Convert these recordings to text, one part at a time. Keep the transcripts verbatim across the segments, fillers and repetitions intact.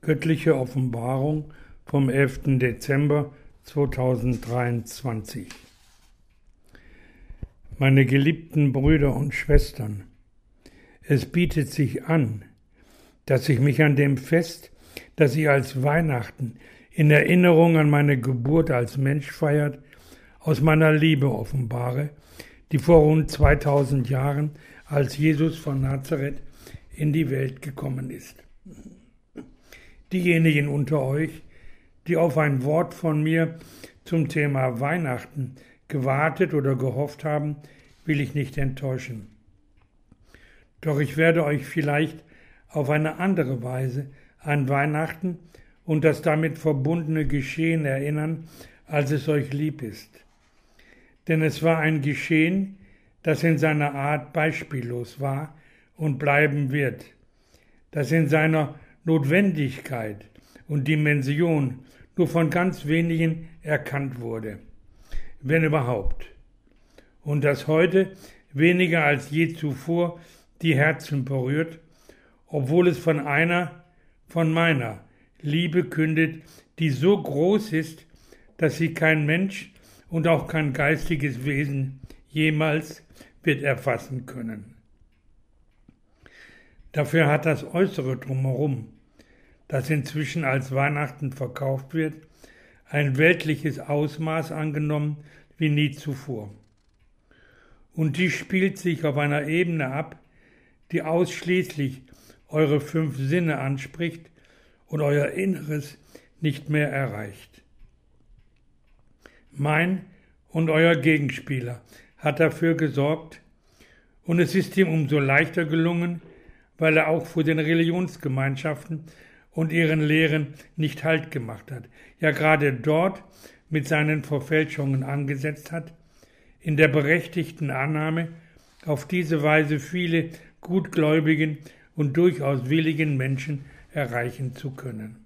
Göttliche Offenbarung vom elften Dezember zweitausenddreiundzwanzig. Meine geliebten Brüder und Schwestern, es bietet sich an, dass ich mich an dem Fest, das ich als Weihnachten in Erinnerung an meine Geburt als Mensch feiert, aus meiner Liebe offenbare, die vor rund zweitausend Jahren als Jesus von Nazareth in die Welt gekommen ist. Diejenigen unter euch, die auf ein Wort von mir zum Thema Weihnachten gewartet oder gehofft haben, will ich nicht enttäuschen. Doch ich werde euch vielleicht auf eine andere Weise an Weihnachten und das damit verbundene Geschehen erinnern, als es euch lieb ist. Denn es war ein Geschehen, das in seiner Art beispiellos war und bleiben wird, das in seiner Notwendigkeit und Dimension nur von ganz wenigen erkannt wurde, wenn überhaupt, und das heute weniger als je zuvor die Herzen berührt, obwohl es von einer, von meiner Liebe kündet, die so groß ist, dass sie kein Mensch und auch kein geistiges Wesen jemals wird erfassen können. Dafür hat das Äußere drumherum, das inzwischen als Weihnachten verkauft wird, ein weltliches Ausmaß angenommen wie nie zuvor. Und dies spielt sich auf einer Ebene ab, die ausschließlich eure fünf Sinne anspricht und euer Inneres nicht mehr erreicht. Mein und euer Gegenspieler hat dafür gesorgt, und es ist ihm umso leichter gelungen, weil er auch vor den Religionsgemeinschaften und ihren Lehren nicht Halt gemacht hat, ja gerade dort mit seinen Verfälschungen angesetzt hat, in der berechtigten Annahme, auf diese Weise viele gutgläubigen und durchaus willigen Menschen erreichen zu können.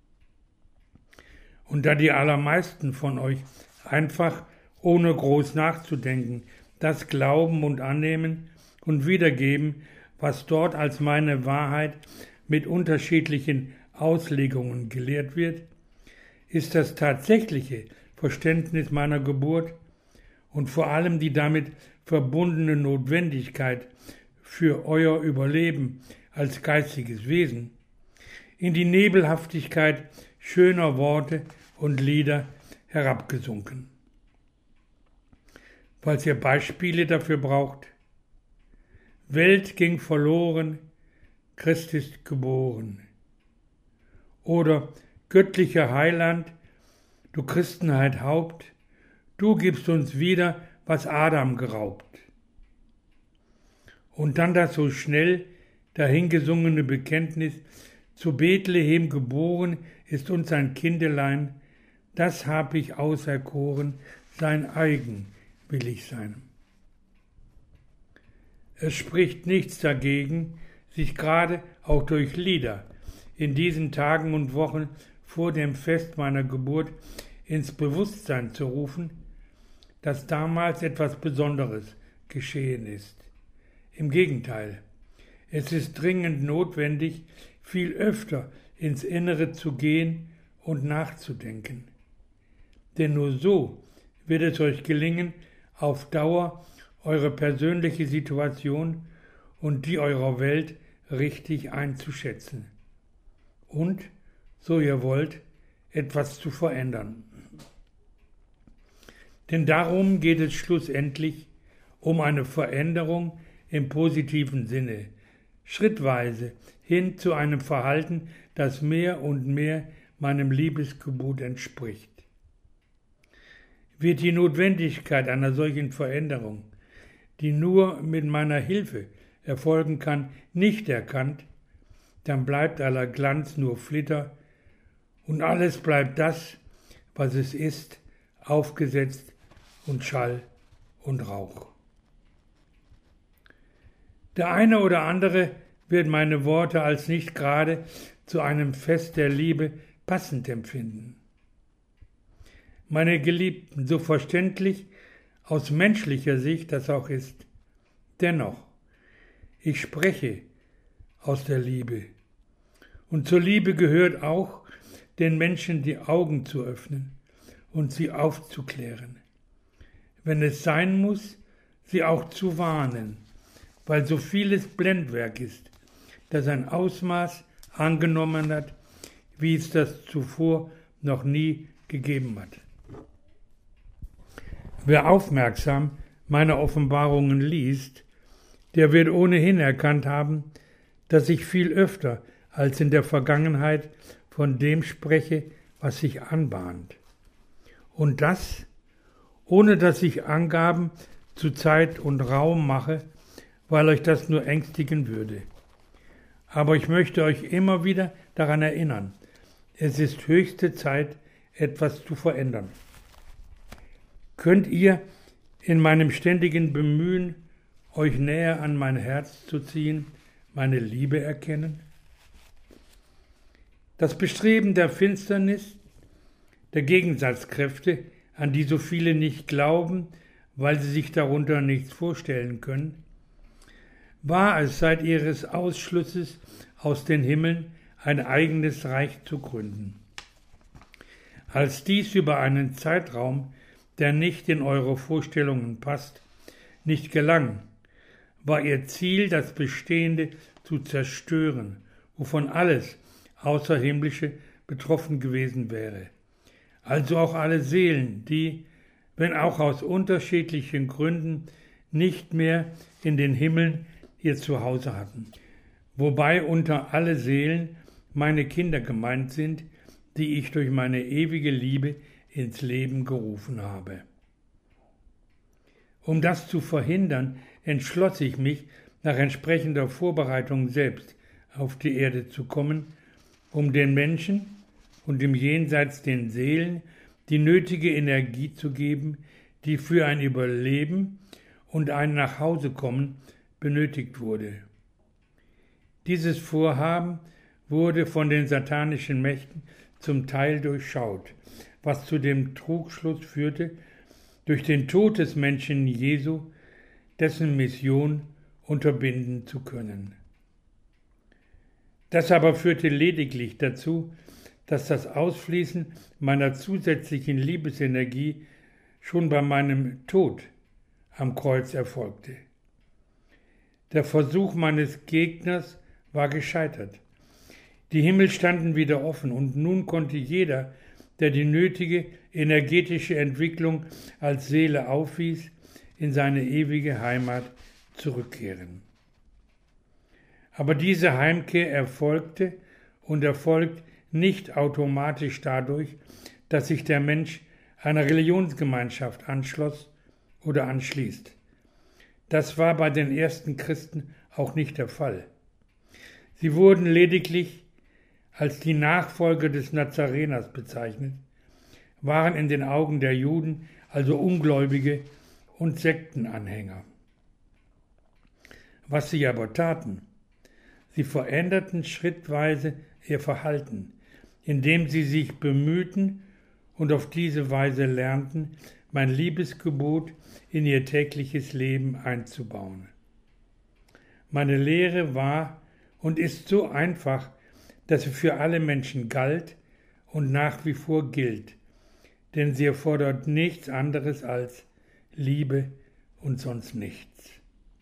Und da die allermeisten von euch einfach, ohne groß nachzudenken, das glauben und annehmen und wiedergeben, was dort als meine Wahrheit mit unterschiedlichen Auslegungen gelehrt wird, ist das tatsächliche Verständnis meiner Geburt und vor allem die damit verbundene Notwendigkeit für euer Überleben als geistiges Wesen in die Nebelhaftigkeit schöner Worte und Lieder herabgesunken. Falls ihr Beispiele dafür braucht: Welt ging verloren, Christ ist geboren. Oder göttlicher Heiland, du Christenheit Haupt, du gibst uns wieder, was Adam geraubt. Und dann das so schnell dahingesungene Bekenntnis: zu Bethlehem geboren ist uns ein Kindelein, das hab ich auserkoren, sein eigen will ich sein. Es spricht nichts dagegen, sich gerade auch durch Lieder in diesen Tagen und Wochen vor dem Fest meiner Geburt ins Bewusstsein zu rufen, dass damals etwas Besonderes geschehen ist. Im Gegenteil, es ist dringend notwendig, viel öfter ins Innere zu gehen und nachzudenken. Denn nur so wird es euch gelingen, auf Dauer eure persönliche Situation und die eurer Welt richtig einzuschätzen und, so ihr wollt, etwas zu verändern. Denn darum geht es schlussendlich, um eine Veränderung im positiven Sinne, schrittweise hin zu einem Verhalten, das mehr und mehr meinem Liebesgebot entspricht. Wird die Notwendigkeit einer solchen Veränderung, die nur mit meiner Hilfe erfolgen kann, nicht erkannt, dann bleibt aller Glanz nur Flitter und alles bleibt das, was es ist, aufgesetzt und Schall und Rauch. Der eine oder andere wird meine Worte als nicht gerade zu einem Fest der Liebe passend empfinden. Meine Geliebten, so verständlich aus menschlicher Sicht das auch ist, dennoch, ich spreche aus der Liebe Und zur Liebe gehört auch, den Menschen die Augen zu öffnen und sie aufzuklären. Wenn es sein muss, sie auch zu warnen, weil so vieles Blendwerk ist, das ein Ausmaß angenommen hat, wie es das zuvor noch nie gegeben hat. Wer aufmerksam meine Offenbarungen liest, der wird ohnehin erkannt haben, dass ich viel öfter als in der Vergangenheit von dem spreche, was sich anbahnt. Und das, ohne dass ich Angaben zu Zeit und Raum mache, weil euch das nur ängstigen würde. Aber ich möchte euch immer wieder daran erinnern, es ist höchste Zeit, etwas zu verändern. Könnt ihr in meinem ständigen Bemühen, euch näher an mein Herz zu ziehen, meine Liebe erkennen? Das Bestreben der Finsternis, der Gegensatzkräfte, an die so viele nicht glauben, weil sie sich darunter nichts vorstellen können, war es seit ihres Ausschlusses aus den Himmeln, ein eigenes Reich zu gründen. Als dies über einen Zeitraum, der nicht in eure Vorstellungen passt, nicht gelang, war ihr Ziel, das Bestehende zu zerstören, wovon alles Außerhimmlische betroffen gewesen wäre. Also auch alle Seelen, die, wenn auch aus unterschiedlichen Gründen, nicht mehr in den Himmeln ihr Zuhause hatten. Wobei unter alle Seelen meine Kinder gemeint sind, die ich durch meine ewige Liebe ins Leben gerufen habe. Um das zu verhindern, entschloss ich mich, nach entsprechender Vorbereitung selbst auf die Erde zu kommen, um den Menschen und im Jenseits den Seelen die nötige Energie zu geben, die für ein Überleben und ein Nachhausekommen benötigt wurde. Dieses Vorhaben wurde von den satanischen Mächten zum Teil durchschaut, was zu dem Trugschluss führte, durch den Tod des Menschen Jesu dessen Mission unterbinden zu können. Das aber führte lediglich dazu, dass das Ausfließen meiner zusätzlichen Liebesenergie schon bei meinem Tod am Kreuz erfolgte. Der Versuch meines Gegners war gescheitert. Die Himmel standen wieder offen und nun konnte jeder, der die nötige energetische Entwicklung als Seele aufwies, in seine ewige Heimat zurückkehren. Aber diese Heimkehr erfolgte und erfolgt nicht automatisch dadurch, dass sich der Mensch einer Religionsgemeinschaft anschloss oder anschließt. Das war bei den ersten Christen auch nicht der Fall. Sie wurden lediglich als die Nachfolger des Nazareners bezeichnet, waren in den Augen der Juden also Ungläubige und Sektenanhänger. Was sie aber taten, sie veränderten schrittweise ihr Verhalten, indem sie sich bemühten und auf diese Weise lernten, mein Liebesgebot in ihr tägliches Leben einzubauen. Meine Lehre war und ist so einfach, dass sie für alle Menschen galt und nach wie vor gilt, denn sie erfordert nichts anderes als Liebe und sonst nichts.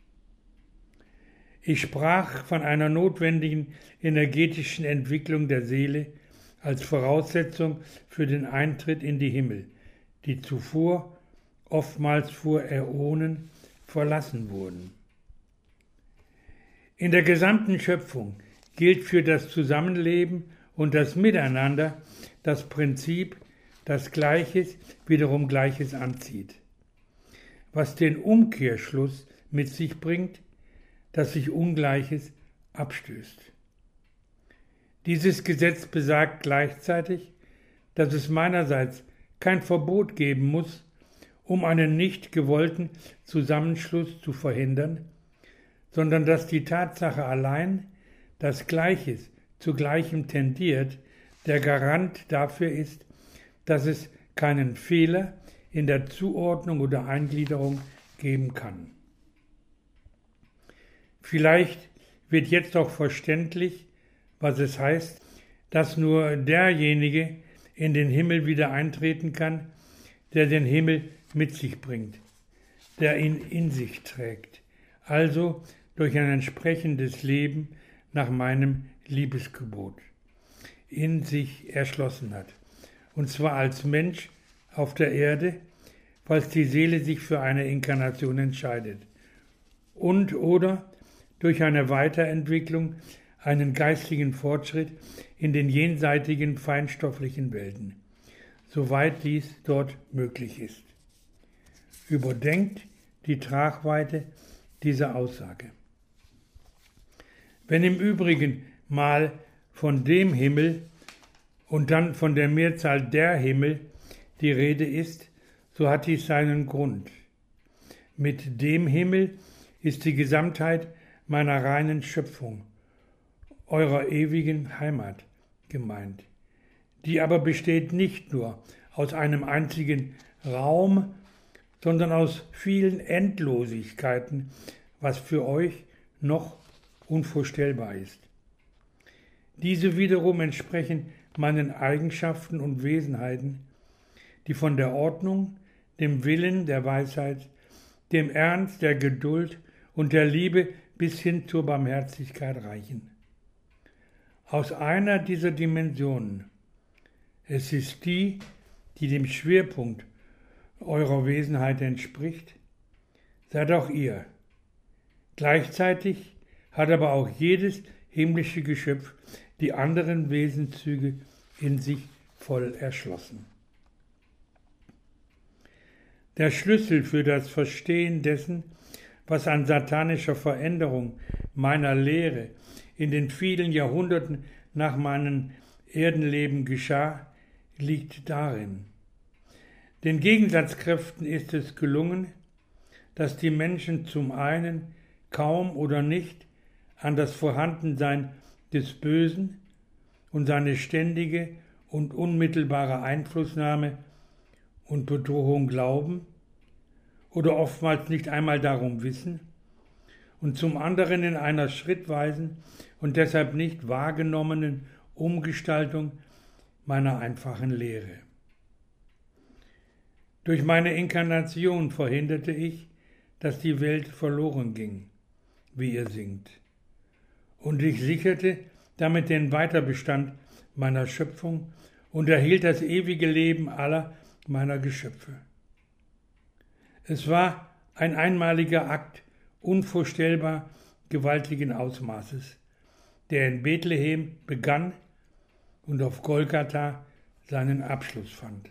Ich sprach von einer notwendigen energetischen Entwicklung der Seele als Voraussetzung für den Eintritt in die Himmel, die zuvor oftmals vor Äonen verlassen wurden. In der gesamten Schöpfung gilt für das Zusammenleben und das Miteinander das Prinzip, dass Gleiches wiederum Gleiches anzieht, was den Umkehrschluss mit sich bringt, dass sich Ungleiches abstößt. Dieses Gesetz besagt gleichzeitig, dass es meinerseits kein Verbot geben muss, um einen nicht gewollten Zusammenschluss zu verhindern, sondern dass die Tatsache allein, dass Gleiches zu Gleichem tendiert, der Garant dafür ist, dass es keinen Fehler in der Zuordnung oder Eingliederung geben kann. Vielleicht wird jetzt auch verständlich, was es heißt, dass nur derjenige in den Himmel wieder eintreten kann, der den Himmel mit sich bringt, der ihn in sich trägt, also durch ein entsprechendes Leben nach meinem Liebesgebot in sich erschlossen hat, und zwar als Mensch auf der Erde, falls die Seele sich für eine Inkarnation entscheidet, und oder durch eine Weiterentwicklung, einen geistigen Fortschritt in den jenseitigen feinstofflichen Welten, soweit dies dort möglich ist. Überdenkt die Tragweite dieser Aussage. Wenn im Übrigen mal von dem Himmel und dann von der Mehrzahl der Himmel die Rede ist, so hat dies seinen Grund. Mit dem Himmel ist die Gesamtheit meiner reinen Schöpfung, eurer ewigen Heimat gemeint, die aber besteht nicht nur aus einem einzigen Raum, sondern aus vielen Endlosigkeiten, was für euch noch unvorstellbar ist. Diese wiederum entsprechen meinen Eigenschaften und Wesenheiten, die von der Ordnung, dem Willen der Weisheit, dem Ernst, der Geduld und der Liebe bis hin zur Barmherzigkeit reichen. Aus einer dieser Dimensionen, es ist die, die dem Schwerpunkt eurer Wesenheit entspricht, seid auch ihr. Gleichzeitig hat aber auch jedes himmlische Geschöpf die anderen Wesenszüge in sich voll erschlossen. Der Schlüssel für das Verstehen dessen, was an satanischer Veränderung meiner Lehre in den vielen Jahrhunderten nach meinem Erdenleben geschah, liegt darin. Den Gegensatzkräften ist es gelungen, dass die Menschen zum einen kaum oder nicht an das Vorhandensein des Bösen und seine ständige und unmittelbare Einflussnahme und Bedrohung glauben oder oftmals nicht einmal darum wissen, und zum anderen in einer schrittweisen und deshalb nicht wahrgenommenen Umgestaltung meiner einfachen Lehre. Durch meine Inkarnation verhinderte ich, dass die Welt verloren ging, wie ihr singt, und ich sicherte damit den Weiterbestand meiner Schöpfung und erhielt das ewige Leben aller meiner Geschöpfe. Es war ein einmaliger Akt unvorstellbar gewaltigen Ausmaßes, der in Bethlehem begann und auf Golgatha seinen Abschluss fand.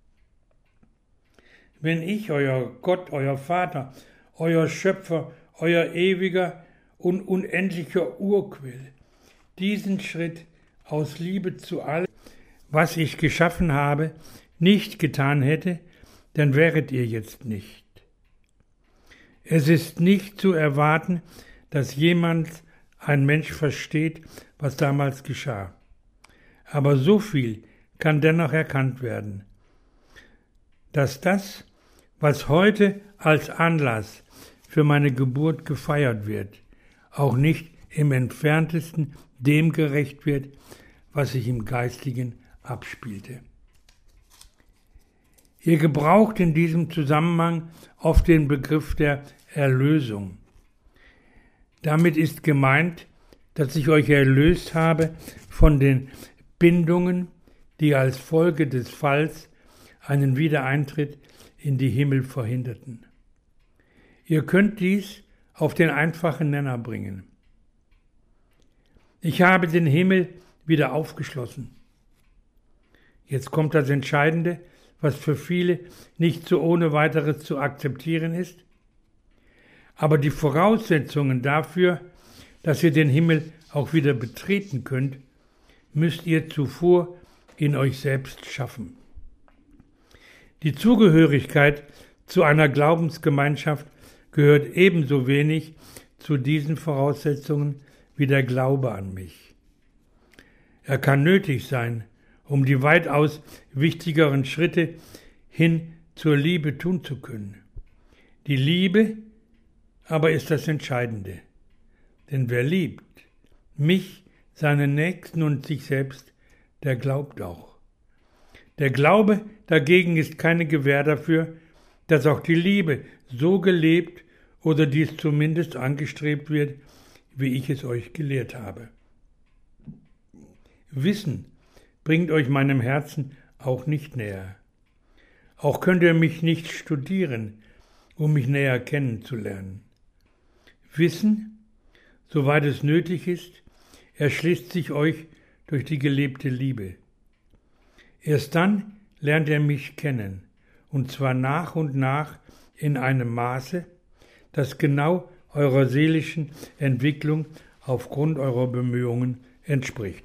Wenn ich, euer Gott, euer Vater, euer Schöpfer, euer ewiger und unendlicher Urquell, diesen Schritt aus Liebe zu allem, was ich geschaffen habe, nicht getan hätte, dann wäret ihr jetzt nicht. Es ist nicht zu erwarten, dass jemand, ein Mensch, versteht, was damals geschah. Aber so viel kann dennoch erkannt werden, dass das, was heute als Anlass für meine Geburt gefeiert wird, auch nicht im entferntesten dem gerecht wird, was sich im Geistigen abspielte. Ihr gebraucht in diesem Zusammenhang oft den Begriff der Erlösung. Damit ist gemeint, dass ich euch erlöst habe von den Bindungen, die als Folge des Falls einen Wiedereintritt in die Himmel verhinderten. Ihr könnt dies auf den einfachen Nenner bringen. Ich habe den Himmel wieder aufgeschlossen. Jetzt kommt das Entscheidende, was für viele nicht so ohne weiteres zu akzeptieren ist. Aber die Voraussetzungen dafür, dass ihr den Himmel auch wieder betreten könnt, müsst ihr zuvor in euch selbst schaffen. Die Zugehörigkeit zu einer Glaubensgemeinschaft gehört ebenso wenig zu diesen Voraussetzungen wie der Glaube an mich. Er kann nötig sein, um die weitaus wichtigeren Schritte hin zur Liebe tun zu können. Die Liebe aber ist das Entscheidende. Denn wer liebt, mich seinen Nächsten und sich selbst, der glaubt auch. Der Glaube dagegen ist keine Gewähr dafür, dass auch die Liebe so gelebt oder dies zumindest angestrebt wird, wie ich es euch gelehrt habe. Wissen bringt euch meinem Herzen auch nicht näher. Auch könnt ihr mich nicht studieren, um mich näher kennenzulernen. Wissen, soweit es nötig ist, erschließt sich euch durch die gelebte Liebe. Erst dann lernt ihr mich kennen, und zwar nach und nach in einem Maße, das genau eurer seelischen Entwicklung aufgrund eurer Bemühungen entspricht.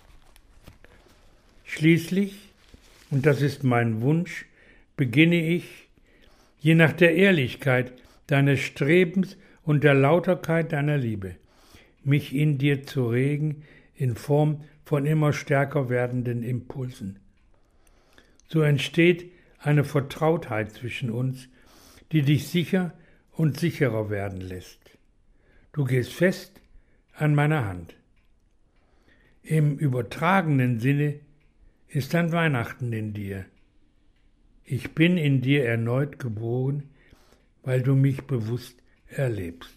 Schließlich, und das ist mein Wunsch, beginne ich, je nach der Ehrlichkeit deines Strebens und der Lauterkeit deiner Liebe, mich in dir zu regen in Form von immer stärker werdenden Impulsen. So entsteht eine Vertrautheit zwischen uns, die dich sicher und sicherer werden lässt. Du gehst fest an meiner Hand. Im übertragenen Sinne ist ein Weihnachten in dir. Ich bin in dir erneut geboren, weil du mich bewusst erlebst.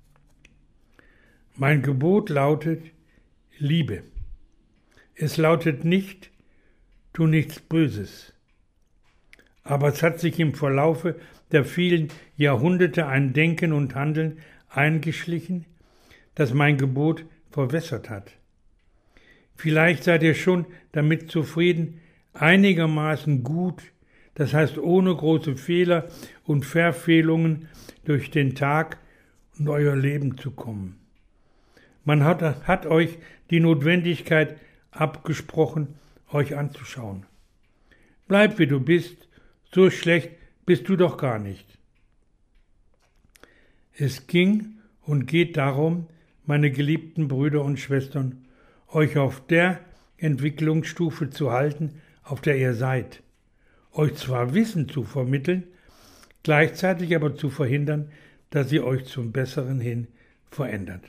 Mein Gebot lautet Liebe. Es lautet nicht, tu nichts Böses. Aber es hat sich im Verlaufe der vielen Jahrhunderte ein Denken und Handeln eingeschlichen, das mein Gebot verwässert hat. Vielleicht seid ihr schon damit zufrieden, einigermaßen gut, das heißt ohne große Fehler und Verfehlungen durch den Tag und euer Leben zu kommen. Man hat, hat euch die Notwendigkeit abgesprochen, euch anzuschauen. Bleib wie du bist, so schlecht bist du doch gar nicht. Es ging und geht darum, meine geliebten Brüder und Schwestern, euch auf der Entwicklungsstufe zu halten, auf der ihr seid, euch zwar Wissen zu vermitteln, gleichzeitig aber zu verhindern, dass ihr euch zum Besseren hin verändert.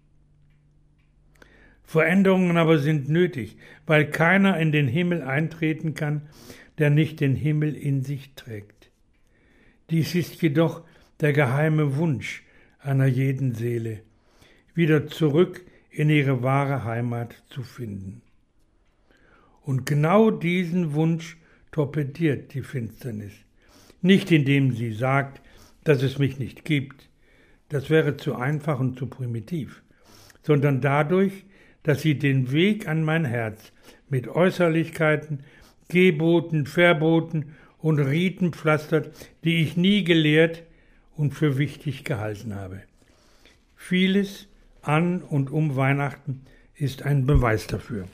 Veränderungen aber sind nötig, weil keiner in den Himmel eintreten kann, der nicht den Himmel in sich trägt. Dies ist jedoch der geheime Wunsch einer jeden Seele, wieder zurück in ihre wahre Heimat zu finden. Und genau diesen Wunsch torpediert die Finsternis, nicht indem sie sagt, dass es mich nicht gibt, das wäre zu einfach und zu primitiv, sondern dadurch, dass sie den Weg an mein Herz mit Äußerlichkeiten, Geboten, Verboten und Riten pflastert, die ich nie gelehrt und für wichtig gehalten habe. Vieles an und um Weihnachten ist ein Beweis dafür.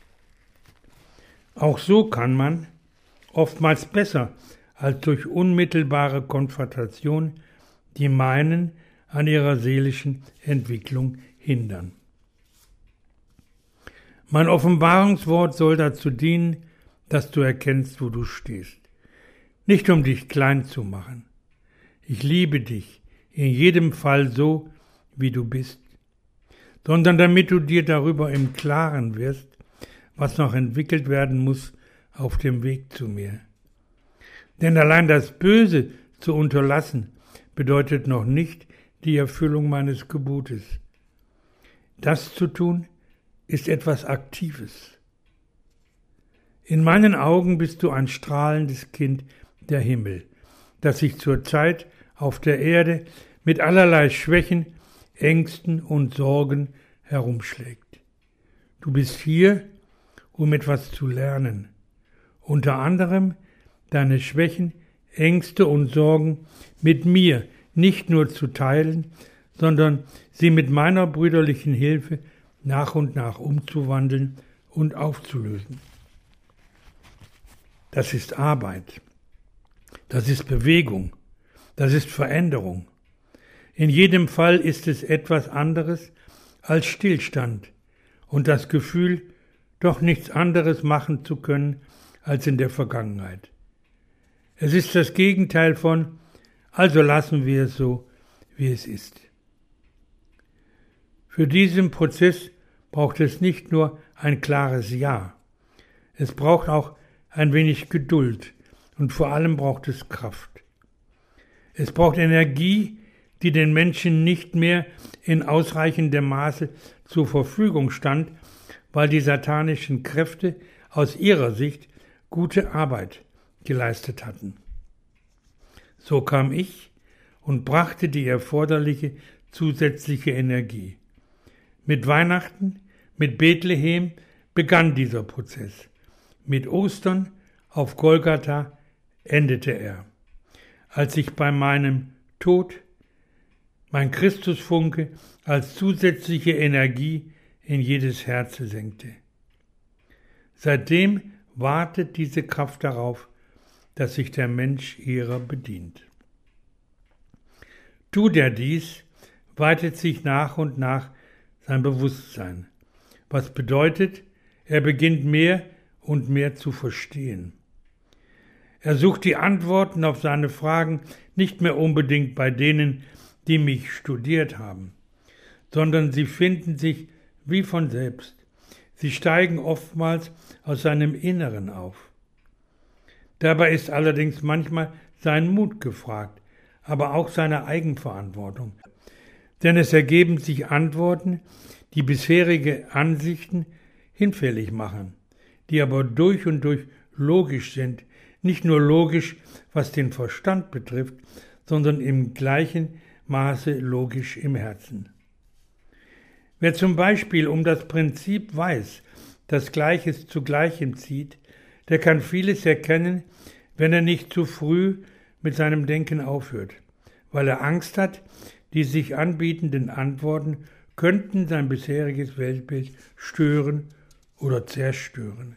Auch so kann man, oftmals besser als durch unmittelbare Konfrontation, die meinen an ihrer seelischen Entwicklung hindern. Mein Offenbarungswort soll dazu dienen, dass du erkennst, wo du stehst. Nicht um dich klein zu machen. Ich liebe dich in jedem Fall so, wie du bist, sondern damit du dir darüber im Klaren wirst, was noch entwickelt werden muss auf dem Weg zu mir. Denn allein das Böse zu unterlassen, bedeutet noch nicht die Erfüllung meines Gebotes. Das zu tun, ist etwas Aktives. In meinen Augen bist du ein strahlendes Kind der Himmel, das sich zurzeit auf der Erde mit allerlei Schwächen, Ängsten und Sorgen herumschlägt. Du bist hier, um etwas zu lernen, unter anderem deine Schwächen, Ängste und Sorgen mit mir nicht nur zu teilen, sondern sie mit meiner brüderlichen Hilfe nach und nach umzuwandeln und aufzulösen. Das ist Arbeit, das ist Bewegung, das ist Veränderung. In jedem Fall ist es etwas anderes als Stillstand und das Gefühl, doch nichts anderes machen zu können als in der Vergangenheit. Es ist das Gegenteil von, also lassen wir es so, wie es ist. Für diesen Prozess braucht es nicht nur ein klares Ja. Es braucht auch ein wenig Geduld und vor allem braucht es Kraft. Es braucht Energie, die den Menschen nicht mehr in ausreichendem Maße zur Verfügung stand, weil die satanischen Kräfte aus ihrer Sicht gute Arbeit geleistet hatten. So kam ich und brachte die erforderliche zusätzliche Energie. Mit Weihnachten, mit Bethlehem begann dieser Prozess. Mit Ostern auf Golgatha endete er, als sich bei meinem Tod mein Christusfunke als zusätzliche Energie in jedes Herz senkte. Seitdem wartet diese Kraft darauf, dass sich der Mensch ihrer bedient. Tut er dies, weitet sich nach und nach sein Bewusstsein, was bedeutet, er beginnt mehr und mehr zu verstehen. Er sucht die Antworten auf seine Fragen nicht mehr unbedingt bei denen, die mich studiert haben, sondern sie finden sich wie von selbst. Sie steigen oftmals aus seinem Inneren auf. Dabei ist allerdings manchmal sein Mut gefragt, aber auch seine Eigenverantwortung. Denn es ergeben sich Antworten, die bisherige Ansichten hinfällig machen, die aber durch und durch logisch sind, nicht nur logisch, was den Verstand betrifft, sondern im gleichen Maße logisch im Herzen. Wer zum Beispiel um das Prinzip weiß, dass Gleiches zu Gleichem zieht, der kann vieles erkennen, wenn er nicht zu früh mit seinem Denken aufhört, weil er Angst hat, die sich anbietenden Antworten könnten sein bisheriges Weltbild stören oder zerstören.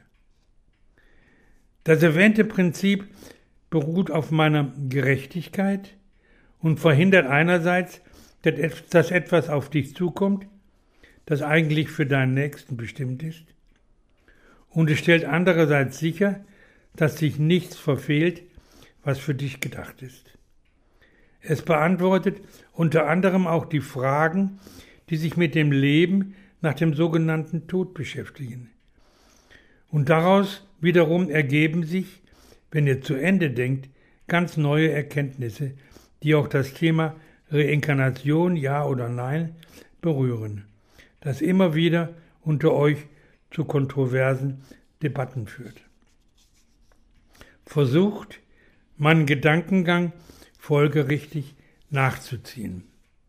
Das erwähnte Prinzip beruht auf meiner Gerechtigkeit und verhindert einerseits, dass etwas auf dich zukommt, das eigentlich für deinen Nächsten bestimmt ist, und es stellt andererseits sicher, dass sich nichts verfehlt, was für dich gedacht ist. Es beantwortet unter anderem auch die Fragen, die sich mit dem Leben nach dem sogenannten Tod beschäftigen. Und daraus wiederum ergeben sich, wenn ihr zu Ende denkt, ganz neue Erkenntnisse, die auch das Thema Reinkarnation, ja oder nein, berühren, das immer wieder unter euch zu kontroversen Debatten führt. Versucht, meinen Gedankengang folgerichtig nachzuziehen.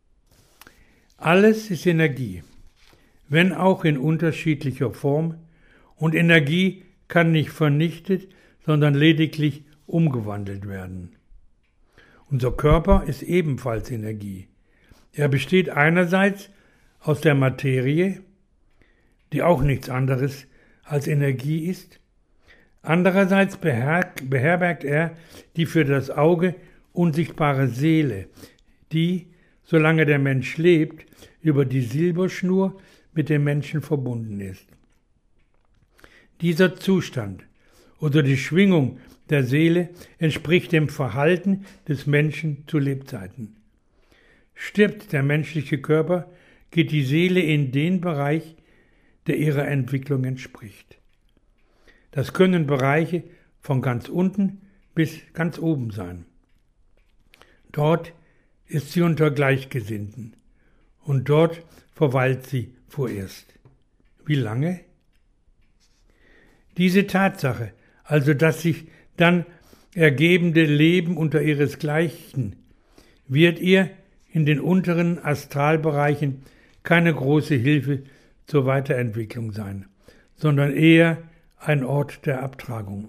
Alles ist Energie, wenn auch in unterschiedlicher Form, und Energie kann nicht vernichtet, sondern lediglich umgewandelt werden. Unser Körper ist ebenfalls Energie. Er besteht einerseits aus der Materie, die auch nichts anderes als Energie ist, andererseits beher- beherbergt er die für das Auge unsichtbare Seele, die, solange der Mensch lebt, über die Silberschnur mit dem Menschen verbunden ist. Dieser Zustand oder die Schwingung der Seele entspricht dem Verhalten des Menschen zu Lebzeiten. Stirbt der menschliche Körper, geht die Seele in den Bereich, der ihrer Entwicklung entspricht. Das können Bereiche von ganz unten bis ganz oben sein. Dort ist sie unter Gleichgesinnten und dort verweilt sie vorerst. Wie lange? Diese Tatsache, also das sich dann ergebende Leben unter ihresgleichen, wird ihr in den unteren Astralbereichen keine große Hilfe zur Weiterentwicklung sein, sondern eher ein Ort der Abtragung.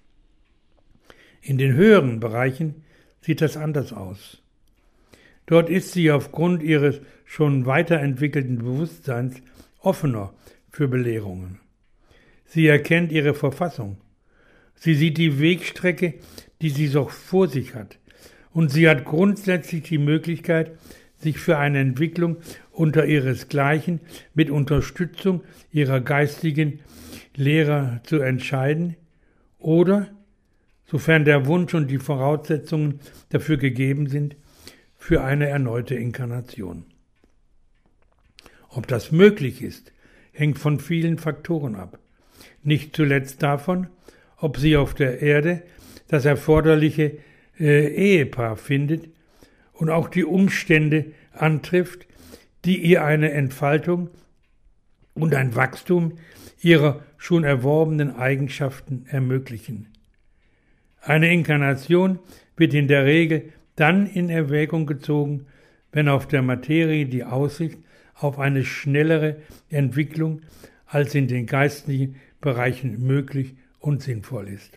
In den höheren Bereichen sieht das anders aus. Dort ist sie aufgrund ihres schon weiterentwickelten Bewusstseins offener für Belehrungen. Sie erkennt ihre Verfassung. Sie sieht die Wegstrecke, die sie so vor sich hat. Und sie hat grundsätzlich die Möglichkeit, sich für eine Entwicklung unter ihresgleichen mit Unterstützung ihrer geistigen Lehrer zu entscheiden oder, sofern der Wunsch und die Voraussetzungen dafür gegeben sind, für eine erneute Inkarnation. Ob das möglich ist, hängt von vielen Faktoren ab. Nicht zuletzt davon, ob sie auf der Erde das erforderliche äh, Ehepaar findet und auch die Umstände antrifft, die ihr eine Entfaltung und ein Wachstum ihrer schon erworbenen Eigenschaften ermöglichen. Eine Inkarnation wird in der Regel dann in Erwägung gezogen, wenn auf der Materie die Aussicht auf eine schnellere Entwicklung als in den geistlichen Bereichen möglich und sinnvoll ist.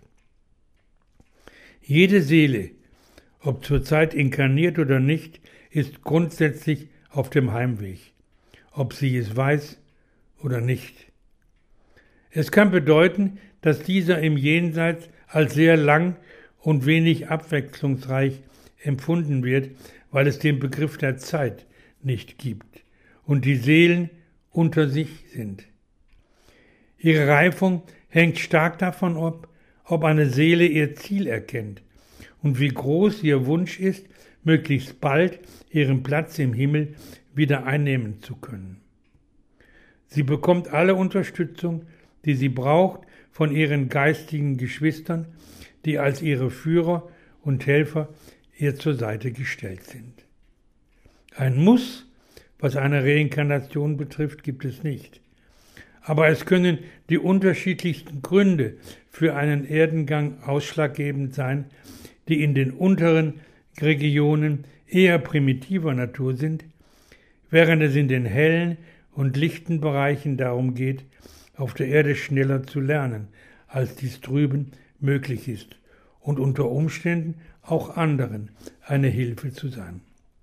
Jede Seele, ob zurzeit inkarniert oder nicht, ist grundsätzlich auf dem Heimweg, ob sie es weiß oder nicht. Es kann bedeuten, dass dieser im Jenseits als sehr lang und wenig abwechslungsreich empfunden wird, weil es den Begriff der Zeit nicht gibt und die Seelen unter sich sind. Ihre Reifung hängt stark davon ab, ob eine Seele ihr Ziel erkennt und wie groß ihr Wunsch ist, möglichst bald ihren Platz im Himmel wieder einnehmen zu können. Sie bekommt alle Unterstützung, die sie braucht, von ihren geistigen Geschwistern, die als ihre Führer und Helfer ihr zur Seite gestellt sind. Ein Muss, was eine Reinkarnation betrifft, gibt es nicht. Aber es können die unterschiedlichsten Gründe für einen Erdengang ausschlaggebend sein, die in den unteren Regionen eher primitiver Natur sind, während es in den hellen und lichten Bereichen darum geht, auf der Erde schneller zu lernen, als dies drüben möglich ist, und unter Umständen auch anderen eine Hilfe zu sein.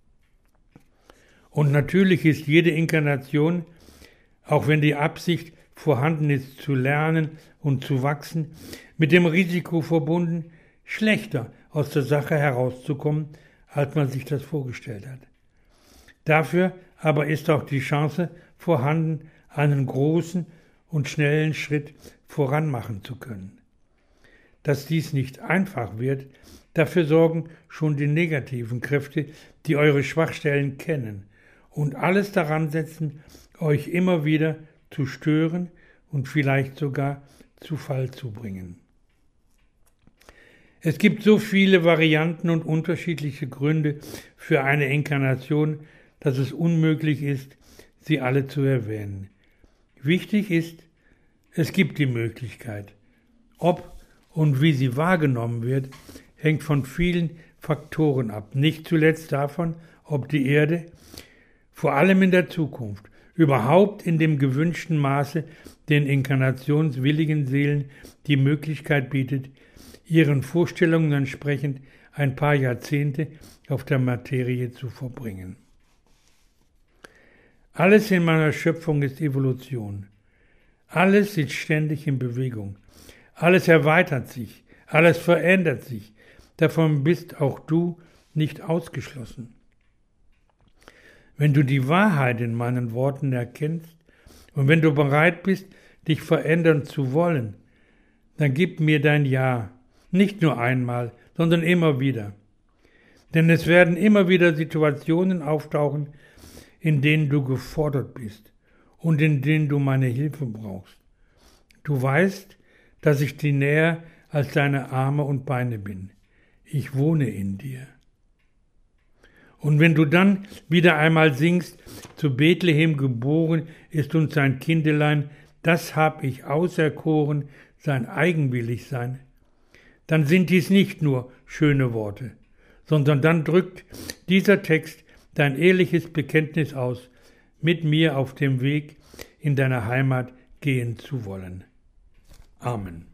Und natürlich ist jede Inkarnation, auch wenn die Absicht vorhanden ist, zu lernen und zu wachsen, mit dem Risiko verbunden, schlechter aus der Sache herauszukommen, als man sich das vorgestellt hat. Dafür aber ist auch die Chance vorhanden, einen großen und schnellen Schritt voran machen zu können. Dass dies nicht einfach wird, dafür sorgen schon die negativen Kräfte, die eure Schwachstellen kennen und alles daran setzen, euch immer wieder zu stören und vielleicht sogar zu Fall zu bringen. Es gibt so viele Varianten und unterschiedliche Gründe für eine Inkarnation, dass es unmöglich ist, sie alle zu erwähnen. Wichtig ist, es gibt die Möglichkeit. Ob und wie sie wahrgenommen wird, hängt von vielen Faktoren ab. Nicht zuletzt davon, ob die Erde, vor allem in der Zukunft, überhaupt in dem gewünschten Maße den inkarnationswilligen Seelen die Möglichkeit bietet, ihren Vorstellungen entsprechend ein paar Jahrzehnte auf der Materie zu verbringen. Alles in meiner Schöpfung ist Evolution. Alles ist ständig in Bewegung. Alles erweitert sich. Alles verändert sich. Davon bist auch du nicht ausgeschlossen. Wenn du die Wahrheit in meinen Worten erkennst und wenn du bereit bist, dich verändern zu wollen, dann gib mir dein Ja. Nicht nur einmal, sondern immer wieder. Denn es werden immer wieder Situationen auftauchen, in denen du gefordert bist und in denen du meine Hilfe brauchst. Du weißt, dass ich dir näher als deine Arme und Beine bin. Ich wohne in dir. Und wenn du dann wieder einmal singst, zu Bethlehem geboren ist uns sein Kindelein, das hab ich auserkoren, sein Eigenwilligsein, dann sind dies nicht nur schöne Worte, sondern dann drückt dieser Text dein ehrliches Bekenntnis aus, mit mir auf dem Weg in deine Heimat gehen zu wollen. Amen.